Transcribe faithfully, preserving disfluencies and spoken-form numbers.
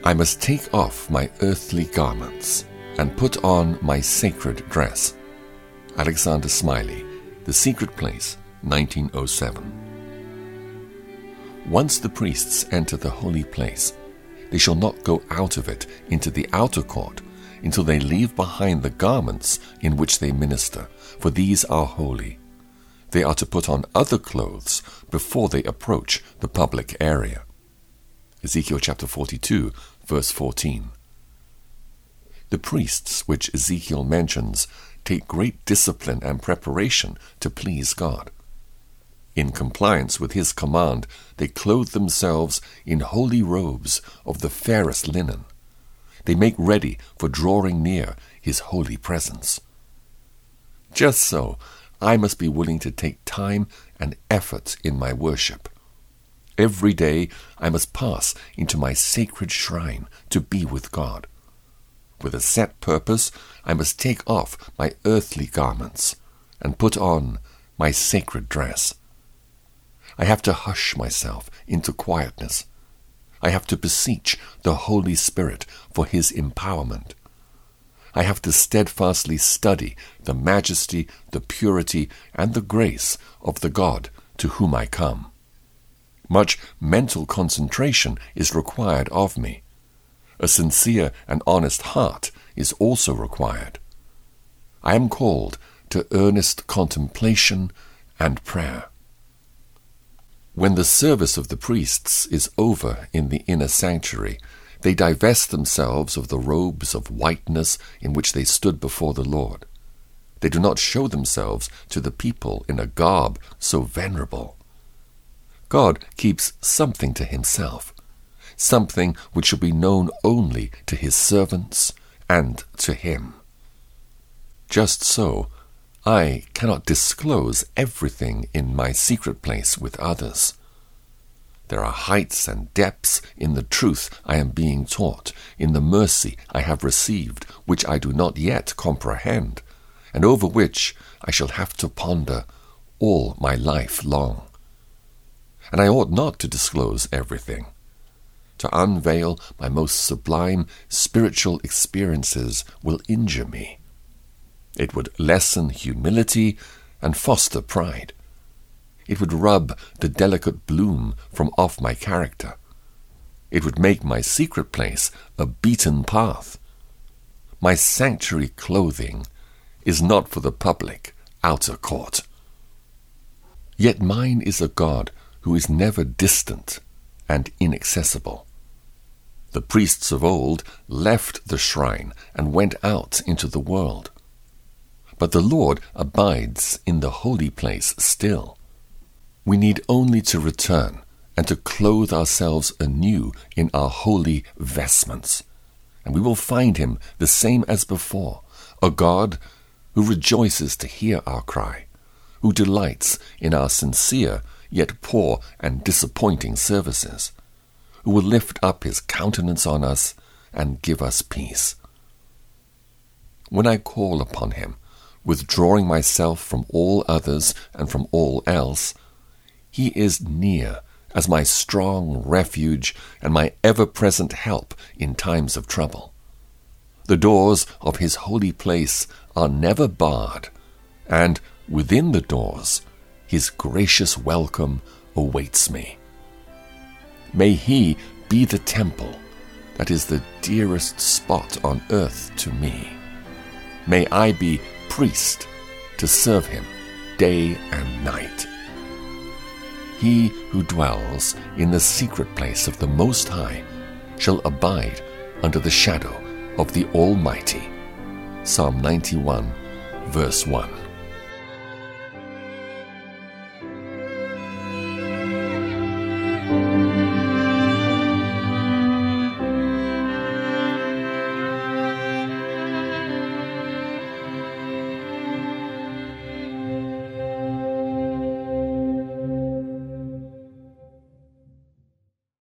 I must take off my earthly garments and put on my sacred dress. Alexander Smiley, The Secret Place, nineteen oh seven. Once the priests enter the holy place, they shall not go out of it into the outer court until they leave behind the garments in which they minister, for these are holy. They are to put on other clothes before they approach the public area. Ezekiel chapter forty-two, verse fourteen. The priests which Ezekiel mentions take great discipline and preparation to please God. In compliance with his command, they clothe themselves in holy robes of the fairest linen. They make ready for drawing near his holy presence. Just so, I must be willing to take time and effort in my worship. Every day I must pass into my sacred shrine to be with God. With a set purpose, I must take off my earthly garments and put on my sacred dress. I have to hush myself into quietness. I have to beseech the Holy Spirit for his empowerment. I have to steadfastly study the majesty, the purity, and the grace of the God to whom I come. Much mental concentration is required of me. A sincere and honest heart is also required. I am called to earnest contemplation and prayer. When the service of the priests is over in the inner sanctuary, they divest themselves of the robes of whiteness in which they stood before the Lord. They do not show themselves to the people in a garb so venerable. God keeps something to himself, something which shall be known only to his servants and to him. Just so, I cannot disclose everything in my secret place with others. There are heights and depths in the truth I am being taught, in the mercy I have received, which I do not yet comprehend, and over which I shall have to ponder all my life long. And I ought not to disclose everything. To unveil my most sublime spiritual experiences will injure me. It would lessen humility and foster pride. It would rub the delicate bloom from off my character. It would make my secret place a beaten path. My sanctuary clothing is not for the public outer court. Yet mine is a God who is never distant and inaccessible. The priests of old left the shrine and went out into the world. But the Lord abides in the holy place still. We need only to return and to clothe ourselves anew in our holy vestments, and we will find him the same as before, a God who rejoices to hear our cry, who delights in our sincere yet poor and disappointing services, who will lift up his countenance on us and give us peace. When I call upon him, withdrawing myself from all others and from all else, he is near as my strong refuge and my ever-present help in times of trouble. The doors of his holy place are never barred, and within the doors his gracious welcome awaits me. May he be the temple that is the dearest spot on earth to me. May I be priest to serve him day and night. He who dwells in the secret place of the Most High shall abide under the shadow of the Almighty. Psalm ninety-one, verse one.